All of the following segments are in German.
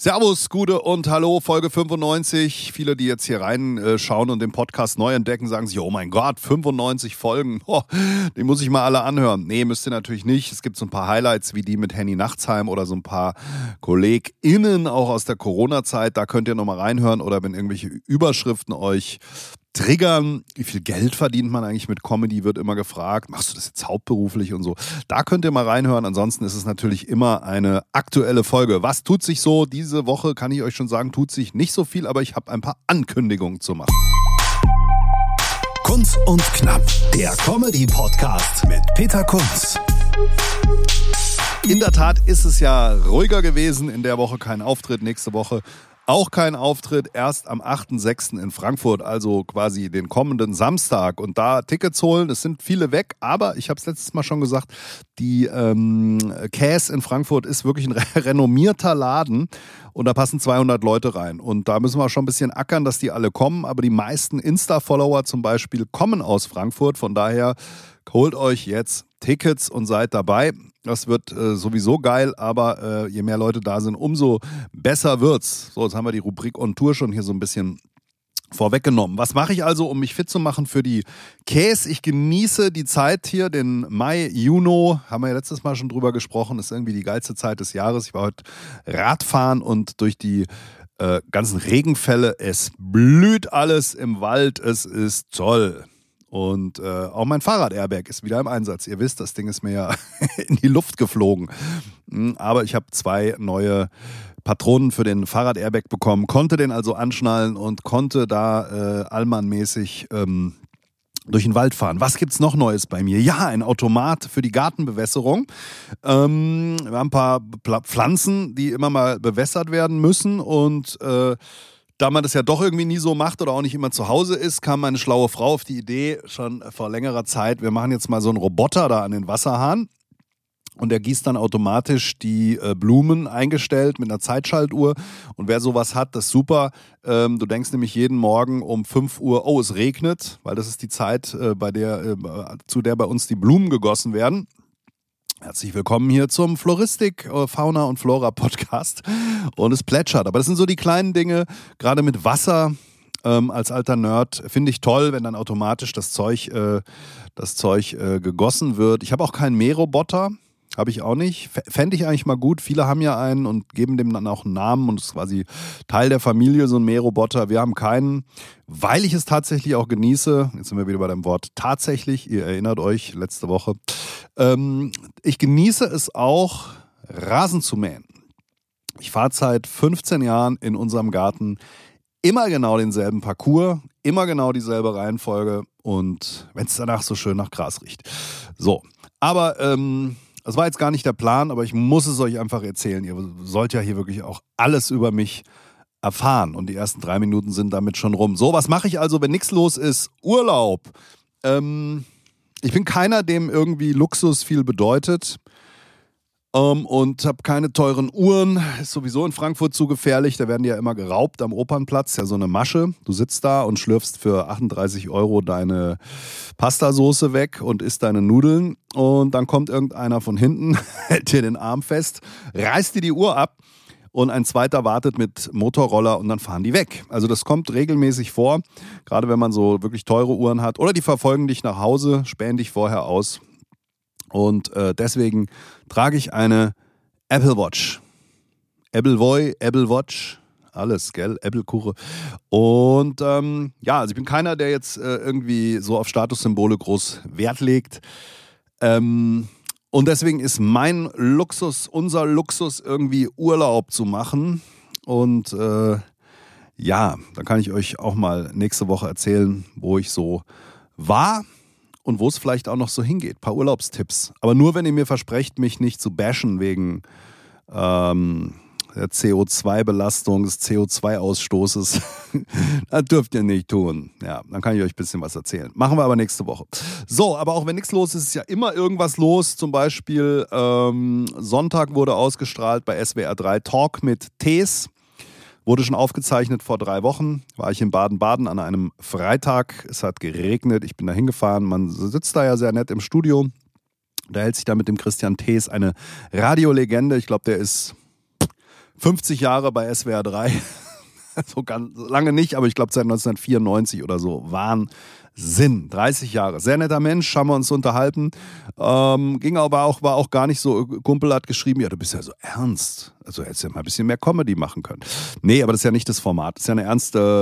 Servus, Gude und Hallo, Folge 95. Viele, die jetzt hier reinschauen und den Podcast neu entdecken, sagen sich, oh mein Gott, 95 Folgen, die muss ich mal alle anhören. Nee, müsst ihr natürlich nicht. Es gibt so ein paar Highlights wie die mit Henny Nachtsheim oder so ein paar KollegInnen auch aus der Corona-Zeit. Da könnt ihr nochmal reinhören oder wenn irgendwelche Überschriften euch triggern, wie viel Geld verdient man eigentlich mit Comedy, wird immer gefragt. Machst du das jetzt hauptberuflich und so? Da könnt ihr mal reinhören. Ansonsten ist es natürlich immer eine aktuelle Folge. Was tut sich so? Diese Woche kann ich euch schon sagen, tut sich nicht so viel, aber ich habe ein paar Ankündigungen zu machen. Kunz und Knapp, der Comedy-Podcast mit Peter Kunz. In der Tat ist es ja ruhiger gewesen. In der Woche kein Auftritt, nächste Woche auch kein Auftritt, erst am 8.6. in Frankfurt, also quasi den kommenden Samstag. Und da Tickets holen, es sind viele weg, aber ich habe es letztes Mal schon gesagt, die Käse in Frankfurt ist wirklich ein renommierter Laden und da passen 200 Leute rein. Und da müssen wir schon ein bisschen ackern, dass die alle kommen, aber die meisten Insta-Follower zum Beispiel kommen aus Frankfurt, von daher holt euch jetzt Tickets und seid dabei. Das wird sowieso geil, aber je mehr Leute da sind, umso besser wird's. So, jetzt haben wir die Rubrik On Tour schon hier so ein bisschen vorweggenommen. Was mache ich also, um mich fit zu machen für die Käse? Ich genieße die Zeit hier, den Mai, Juni, haben wir ja letztes Mal schon drüber gesprochen, ist irgendwie die geilste Zeit des Jahres. Ich war heute Radfahren und durch die ganzen Regenfälle, es blüht alles im Wald, es ist toll. Und auch mein Fahrrad-Airbag ist wieder im Einsatz. Ihr wisst, das Ding ist mir ja in die Luft geflogen. Aber ich habe 2 neue Patronen für den Fahrrad-Airbag bekommen, konnte den also anschnallen und konnte da Allmann-mäßig durch den Wald fahren. Was gibt's noch Neues bei mir? Ja, ein Automat für die Gartenbewässerung. Wir haben ein paar Pflanzen, die immer mal bewässert werden müssen und da man das ja doch irgendwie nie so macht oder auch nicht immer zu Hause ist, kam meine schlaue Frau auf die Idee schon vor längerer Zeit, wir machen jetzt mal so einen Roboter da an den Wasserhahn und der gießt dann automatisch die Blumen eingestellt mit einer Zeitschaltuhr und wer sowas hat, das ist super. Du denkst nämlich jeden Morgen um 5 Uhr, oh es regnet, weil das ist die Zeit, zu der bei uns die Blumen gegossen werden. Herzlich willkommen hier zum Floristik, Fauna und Flora Podcast und es plätschert. Aber das sind so die kleinen Dinge, gerade mit Wasser als alter Nerd finde ich toll, wenn dann automatisch das Zeug gegossen wird. Ich habe auch keinen Mähroboter, habe ich auch nicht. Fände ich eigentlich mal gut. Viele haben ja einen und geben dem dann auch einen Namen und es ist quasi Teil der Familie, so ein Mähroboter. Wir haben keinen, weil ich es tatsächlich auch genieße. Jetzt sind wir wieder bei dem Wort tatsächlich. Ihr erinnert euch, letzte Woche. Ich genieße es auch, Rasen zu mähen. Ich fahre seit 15 Jahren in unserem Garten immer genau denselben Parcours, immer genau dieselbe Reihenfolge und wenn es danach so schön nach Gras riecht. So, aber das war jetzt gar nicht der Plan, aber ich muss es euch einfach erzählen. Ihr sollt ja hier wirklich auch alles über mich erfahren und die ersten 3 Minuten sind damit schon rum. So, was mache ich also, wenn nichts los ist? Urlaub. Ich bin keiner, dem irgendwie Luxus viel bedeutet und habe keine teuren Uhren. Ist sowieso in Frankfurt zu gefährlich. Da werden die ja immer geraubt am Opernplatz. Ja, so eine Masche. Du sitzt da und schlürfst für 38 € deine Pastasoße weg und isst deine Nudeln. Und dann kommt irgendeiner von hinten, hält dir den Arm fest, reißt dir die Uhr ab. Und ein zweiter wartet mit Motorroller und dann fahren die weg. Also das kommt regelmäßig vor, gerade wenn man so wirklich teure Uhren hat. Oder die verfolgen dich nach Hause, spähen dich vorher aus. Und deswegen trage ich eine Apple Watch. Apple Watch, alles, gell? Apple Kuche. Und also ich bin keiner, der jetzt irgendwie so auf Statussymbole groß Wert legt. Und deswegen ist mein Luxus, unser Luxus, irgendwie Urlaub zu machen. Und dann kann ich euch auch mal nächste Woche erzählen, wo ich so war und wo es vielleicht auch noch so hingeht. Ein paar Urlaubstipps. Aber nur, wenn ihr mir versprecht, mich nicht zu bashen wegen der CO2-Belastung, des CO2-Ausstoßes. Das dürft ihr nicht tun. Ja, dann kann ich euch ein bisschen was erzählen. Machen wir aber nächste Woche. So, aber auch wenn nichts los ist, ist ja immer irgendwas los. Zum Beispiel Sonntag wurde ausgestrahlt bei SWR 3 Talk mit Tees. Wurde schon aufgezeichnet vor 3 Wochen. War ich in Baden-Baden an einem Freitag. Es hat geregnet. Ich bin da hingefahren. Man sitzt da ja sehr nett im Studio. Da hält sich da mit dem Christian Thees eine Radiolegende. Ich glaube, der ist 50 Jahre bei SWR 3. So ganz lange nicht, aber ich glaube seit 1994 oder so. Wahnsinn. 30 Jahre. Sehr netter Mensch, haben wir uns unterhalten. Ging aber auch, war auch gar nicht so. Kumpel hat geschrieben, ja, du bist ja so ernst. Also hättest ja mal ein bisschen mehr Comedy machen können. Nee, aber das ist ja nicht das Format. Das ist ja eine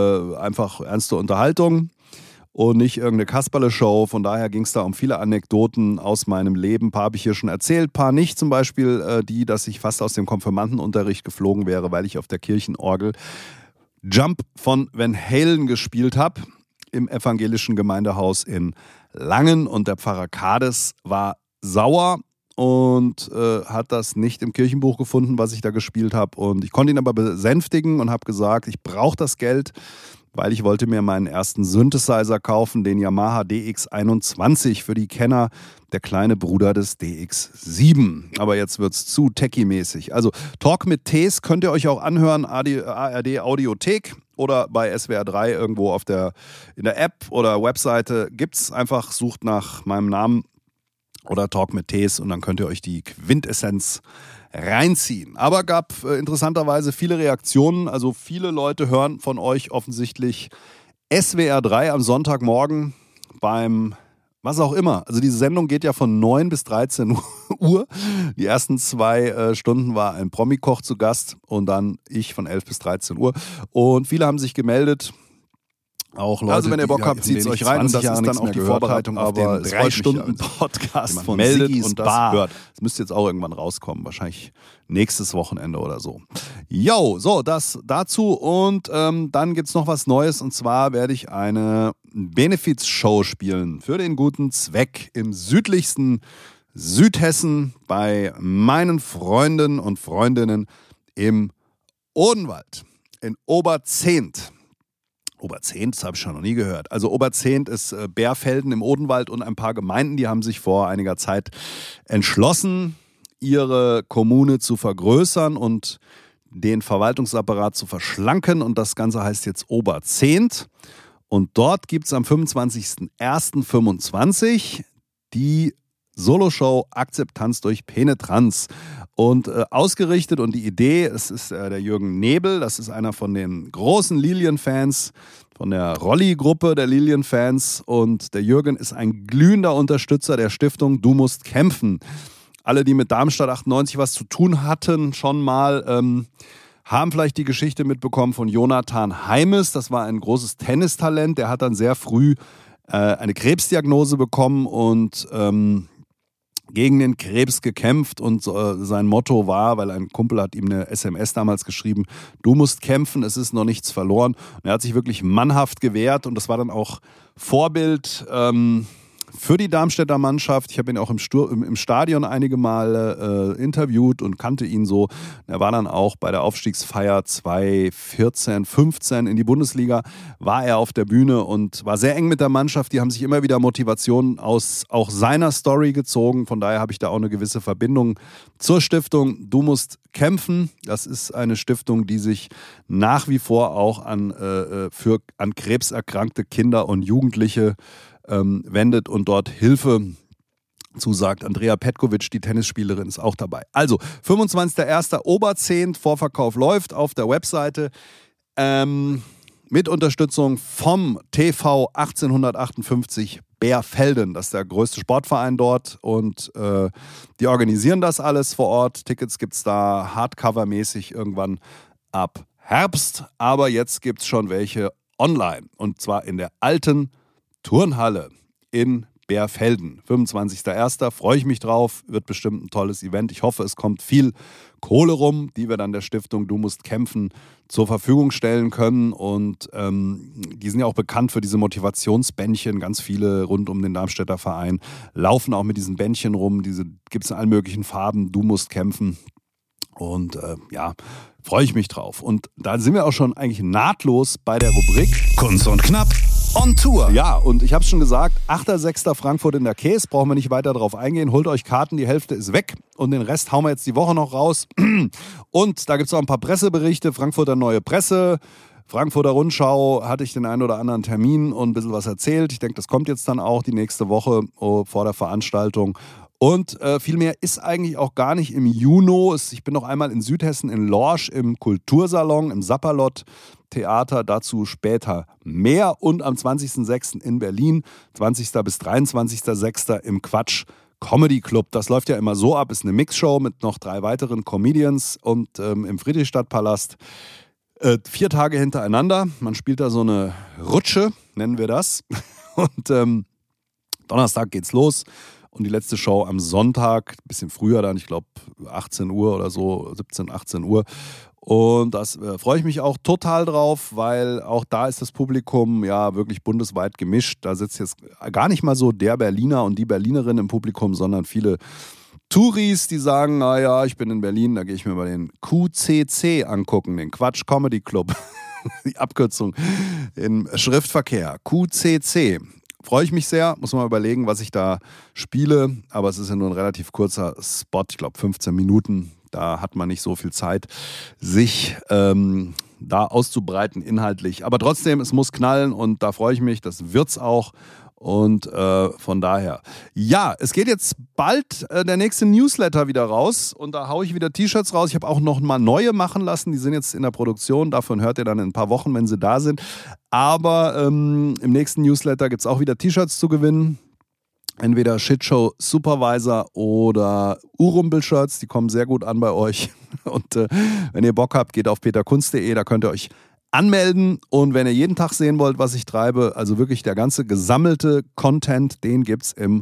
ernste Unterhaltung. Und nicht irgendeine Kasperle-Show. Von daher ging es da um viele Anekdoten aus meinem Leben. Ein paar habe ich hier schon erzählt, ein paar nicht. Zum Beispiel dass ich fast aus dem Konfirmandenunterricht geflogen wäre, weil ich auf der Kirchenorgel Jump von Van Halen gespielt habe im evangelischen Gemeindehaus in Langen. Und der Pfarrer Kades war sauer und hat das nicht im Kirchenbuch gefunden, was ich da gespielt habe. Und ich konnte ihn aber besänftigen und habe gesagt, ich brauche das Geld, weil ich wollte mir meinen ersten Synthesizer kaufen, den Yamaha DX21 für die Kenner, der kleine Bruder des DX7. Aber jetzt wird's zu techie-mäßig. Also Talk mit Tees könnt ihr euch auch anhören, ARD Audiothek oder bei SWR 3 irgendwo in der App oder Webseite gibt's. Einfach sucht nach meinem Namen oder Talk mit Tees und dann könnt ihr euch die Quintessenz reinziehen. Aber gab interessanterweise viele Reaktionen. Also viele Leute hören von euch offensichtlich SWR 3 am Sonntagmorgen beim was auch immer. Also diese Sendung geht ja von 9 bis 13 Uhr. Die ersten 2 Stunden war ein Promikoch zu Gast und dann ich von 11 bis 13 Uhr. Und viele haben sich gemeldet. Auch Leute, also wenn ihr Bock habt, zieht es euch rein und das ist dann auch die Vorbereitung auf den 3-Stunden-Podcast von Meldet und das hört. Das müsste jetzt auch irgendwann rauskommen, wahrscheinlich nächstes Wochenende oder so. Jo, so, das dazu und dann gibt's noch was Neues und zwar werde ich eine Benefiz-Show spielen für den guten Zweck im südlichsten Südhessen bei meinen Freunden und Freundinnen im Odenwald in Oberzehnt. Oberzehnt, das habe ich schon noch nie gehört. Also Oberzehnt ist Bärfelden im Odenwald und ein paar Gemeinden, die haben sich vor einiger Zeit entschlossen, ihre Kommune zu vergrößern und den Verwaltungsapparat zu verschlanken. Und das Ganze heißt jetzt Oberzehnt. Und dort gibt es am 25.01.25 die Soloshow Akzeptanz durch Penetranz. Und ausgerichtet und die Idee, es ist der Jürgen Nebel, das ist einer von den großen Lilien-Fans, von der Rolli-Gruppe der Lilien-Fans. Und der Jürgen ist ein glühender Unterstützer der Stiftung Du musst kämpfen. Alle, die mit Darmstadt 98 was zu tun hatten, schon mal haben vielleicht die Geschichte mitbekommen von Jonathan Heimes. Das war ein großes Tennistalent. Der hat dann sehr früh eine Krebsdiagnose bekommen und gegen den Krebs gekämpft und sein Motto war, weil ein Kumpel hat ihm eine SMS damals geschrieben, du musst kämpfen, es ist noch nichts verloren. Und er hat sich wirklich mannhaft gewehrt und das war dann auch Vorbild für die Darmstädter Mannschaft. Ich habe ihn auch im Stadion einige Male interviewt und kannte ihn so. Er war dann auch bei der Aufstiegsfeier 2014, 15 in die Bundesliga, war er auf der Bühne und war sehr eng mit der Mannschaft. Die haben sich immer wieder Motivationen aus auch seiner Story gezogen. Von daher habe ich da auch eine gewisse Verbindung zur Stiftung Du musst kämpfen. Das ist eine Stiftung, die sich nach wie vor auch an krebserkrankte Kinder und Jugendliche wendet und dort Hilfe zusagt. Andrea Petkovic, die Tennisspielerin, ist auch dabei. Also, 25.01. Oberzehnt, Vorverkauf läuft auf der Webseite mit Unterstützung vom TV 1858 Bärfelden. Das ist der größte Sportverein dort und die organisieren das alles vor Ort. Tickets gibt es da Hardcover-mäßig irgendwann ab Herbst, aber jetzt gibt es schon welche online und zwar in der alten Turnhalle in Bärfelden. 25.01. freue ich mich drauf, wird bestimmt ein tolles Event. Ich hoffe, es kommt viel Kohle rum, die wir dann der Stiftung Du musst kämpfen zur Verfügung stellen können. Und die sind ja auch bekannt für diese Motivationsbändchen. Ganz viele rund um den Darmstädter Verein laufen auch mit diesen Bändchen rum. Diese gibt es in allen möglichen Farben. Du musst kämpfen. Und freue ich mich drauf. Und da sind wir auch schon eigentlich nahtlos bei der Rubrik Kunst und Knapp on Tour. Ja, und ich habe es schon gesagt, 8.6. Frankfurt in der Käse, brauchen wir nicht weiter drauf eingehen. Holt euch Karten, die Hälfte ist weg und den Rest hauen wir jetzt die Woche noch raus. Und da gibt es auch ein paar Presseberichte, Frankfurter Neue Presse, Frankfurter Rundschau, hatte ich den einen oder anderen Termin und ein bisschen was erzählt. Ich denke, das kommt jetzt dann auch die nächste Woche vor der Veranstaltung. Und viel mehr ist eigentlich auch gar nicht im Juni. Ich bin noch einmal in Südhessen in Lorsch im Kultursalon, im Sapperlot Theater, dazu später mehr. Und am 20.06. in Berlin, 20. bis 23.06. im Quatsch Comedy Club. Das läuft ja immer so ab, ist eine Mixshow mit noch 3 weiteren Comedians und im Friedrichstadtpalast 4 Tage hintereinander. Man spielt da so eine Rutsche, nennen wir das. Und Donnerstag geht's los und die letzte Show am Sonntag, ein bisschen früher dann, ich glaube 18 Uhr oder so, 17, 18 Uhr. Und das freue ich mich auch total drauf, weil auch da ist das Publikum ja wirklich bundesweit gemischt. Da sitzt jetzt gar nicht mal so der Berliner und die Berlinerin im Publikum, sondern viele Touris, die sagen, naja, ich bin in Berlin, da gehe ich mir mal den QCC angucken, den Quatsch Comedy Club. Die Abkürzung im Schriftverkehr, QCC. Freue ich mich sehr, muss man mal überlegen, was ich da spiele, aber es ist ja nur ein relativ kurzer Spot, ich glaube 15 Minuten. Da hat man nicht so viel Zeit, sich da auszubreiten inhaltlich. Aber trotzdem, es muss knallen und da freue ich mich, das wird's auch. Und von daher, ja, es geht jetzt bald der nächste Newsletter wieder raus und da haue ich wieder T-Shirts raus. Ich habe auch noch mal neue machen lassen, die sind jetzt in der Produktion. Davon hört ihr dann in ein paar Wochen, wenn sie da sind. Aber im nächsten Newsletter gibt es auch wieder T-Shirts zu gewinnen. Entweder Shitshow Supervisor oder Urumbel-Shirts, die kommen sehr gut an bei euch. Und wenn ihr Bock habt, geht auf peterkunz.de, da könnt ihr euch anmelden. Und wenn ihr jeden Tag sehen wollt, was ich treibe, also wirklich der ganze gesammelte Content, den gibt's im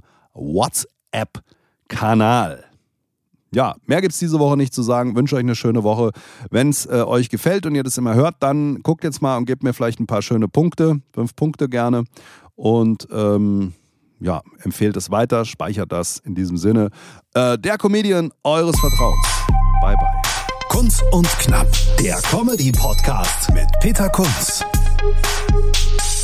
WhatsApp-Kanal. Ja, mehr gibt's diese Woche nicht zu sagen. Wünsche euch eine schöne Woche. Wenn es euch gefällt und ihr das immer hört, dann guckt jetzt mal und gebt mir vielleicht ein paar schöne Punkte. 5 Punkte gerne. Und ja, empfehlt es weiter, speichert das in diesem Sinne. Der Comedian eures Vertrauens. Bye, bye. Kunz und Knapp, der Comedy-Podcast mit Peter Kunz.